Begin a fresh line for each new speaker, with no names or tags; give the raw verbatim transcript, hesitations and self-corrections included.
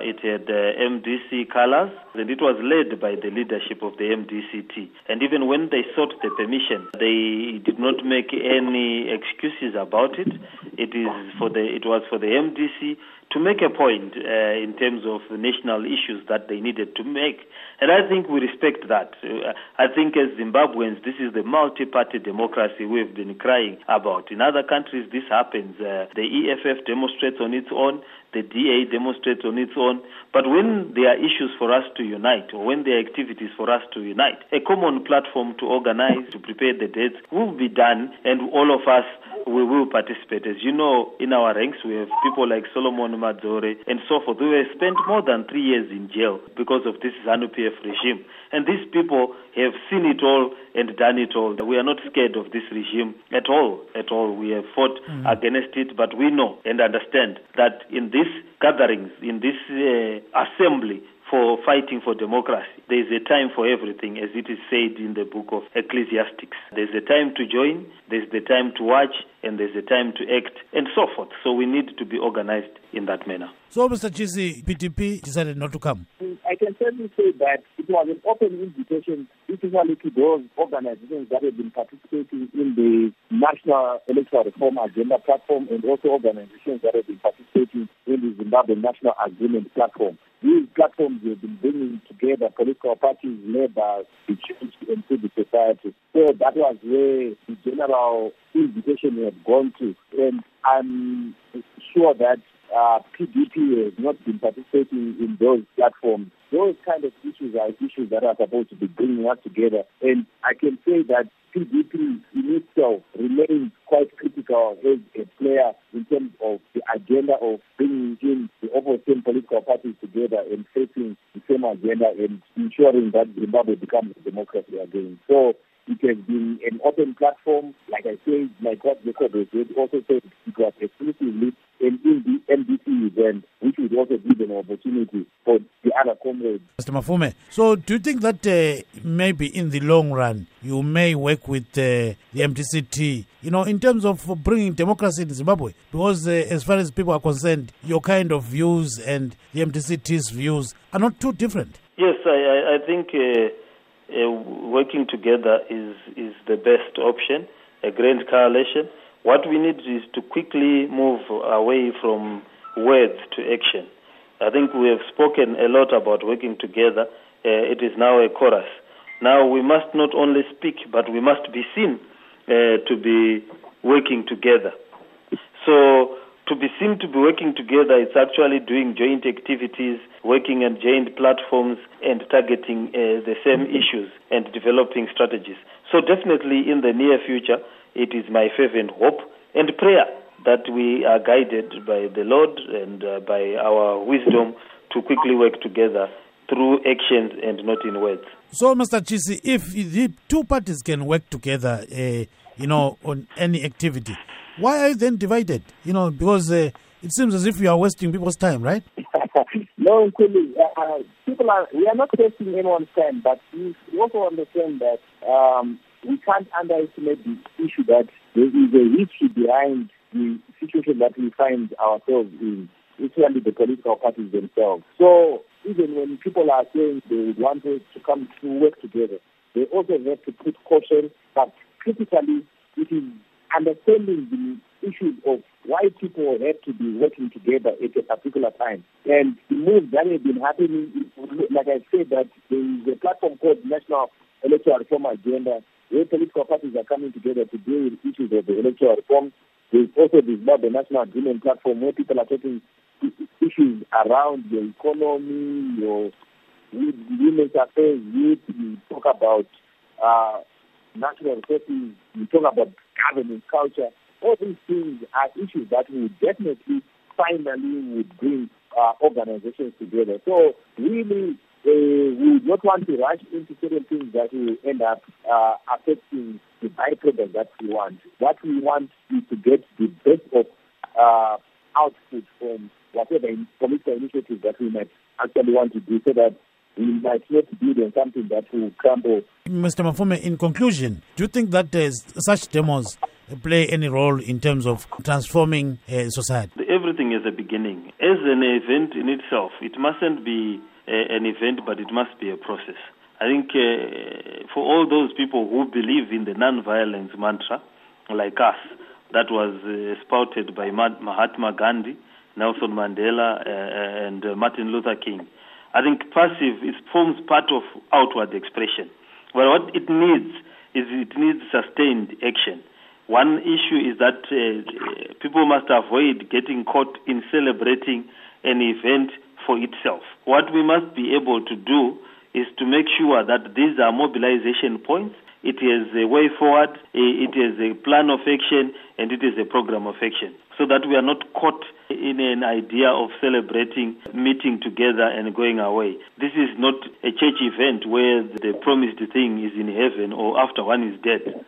it had uh, M D C colors, and it was led by the leadership of the M D C T. And even when they sought the permission, they did not make any excuses about it. It is for the it was for the M D C to make a point uh, in terms of the national issues that they needed to make. And I think we respect that. Uh, I think as Zimbabweans, this is the multi-party democracy we've been crying about. In other countries, this happens. Uh, the E F F demonstrates on its own. The D A demonstrates on its own. But when there are issues for us to unite, or when there are activities for us to unite, a common platform to organize, to prepare the dates will be done, and all of us we will participate. As you know, in our ranks, we have people like Solomon Madzore and so forth, who have spent more than three years in jail because of this ZANU-P F regime. And these people have seen it all and done it all. We are not scared of this regime at all, at all. We have fought mm. against it, but we know and understand that in these gatherings, in this uh, assembly, for fighting for democracy, there is a time for everything, as it is said in the book of Ecclesiastics. There's a time to join, there's the time to watch, and there's a time to act, and so forth. So we need to be organized in that manner.
So, Mister Chisi, P D P decided not to come.
I can certainly say that it was an open invitation, particularly to those organizations that have been participating in the National Electoral Reform Agenda platform, and also organizations that have been participating in the Zimbabwe National Agreement platform. These platforms have been bringing together political parties, labor, the church, and civil society. So that was where the general invitation had gone to. And I'm sure that uh, P D P has not been participating in those platforms. Those kind of issues are issues that are supposed to be bringing us together. And I can say that P D P in itself remains quite critical as a player in terms of the agenda of bringing in the opposite political parties together and facing the same agenda and ensuring that Zimbabwe becomes a democracy again. So it has been an open platform. Like I said, like what Jacob has also said, it was exclusively in the M D C event, which would also give an opportunity for the other comrades.
Mister Mafume, so do you think that uh, maybe in the long run you may work with uh, the M D C T, you know, in terms of bringing democracy in Zimbabwe? Because uh, as far as people are concerned, your kind of views and the M D C T's views are not too different.
Yes, I, I think uh, uh, working together is, is the best option, a grand coalition. What we need is to quickly move away from words to action. I think we have spoken a lot about working together. Uh, it is now a chorus. Now we must not only speak, but we must be seen uh, to be working together. So to be seen to be working together, it's actually doing joint activities, working on joint platforms, and targeting uh, the same issues and developing strategies. So definitely in the near future, it is my fervent hope and prayer that we are guided by the Lord and uh, by our wisdom to quickly work together through actions and not in words.
So, Mister Chisi, if the two parties can work together, uh, you know, on any activity, why are you then divided? You know, because uh, it seems as if you are wasting people's time, right?
No, Kuli, uh, people are, we are not wasting anyone's time, but we also understand that um, we can't underestimate the issue that there is a history behind the situation that we find ourselves in, especially the political parties themselves. So even when people are saying they want us to come to work together, they also have to put caution, but critically it is understanding the issues of why people have to be working together at a particular time. And the moves that have been happening, like I said, that there is a platform called National Electoral Reform Agenda, where political parties are coming together to deal with issues of the electoral reform. There's also the Zimbabwe National Agreement platform, where people are talking issues around your economy, your women's affairs, youth. You talk about uh, natural resources, you talk about governance, culture. All these things are issues that will definitely, finally, would bring uh, organizations together. So really, Uh, we don't want to rush into certain things that will end up uh, affecting the byproduct that we want. What we want is to get the best of uh, output from whatever political initiatives that we might actually want to do, so that we might not build on something that will crumble.
Mister Mafume, in conclusion, do you think that uh, such demos play any role in terms of transforming uh, society?
Everything is a beginning. As an event in itself, it mustn't be a, an event, but it must be a process. I think uh, for all those people who believe in the non-violence mantra, like us, that was uh, spouted by Mahatma Gandhi, Nelson Mandela, uh, and uh, Martin Luther King, I think passive it forms part of outward expression. Well, what it needs is it needs sustained action. One issue is that uh, people must avoid getting caught in celebrating an event for itself. What we must be able to do is to make sure that these are mobilization points. It is a way forward, it is a plan of action, and it is a program of action, so that we are not caught in an idea of celebrating, meeting together and going away. This is not a church event where the promised thing is in heaven or after one is dead.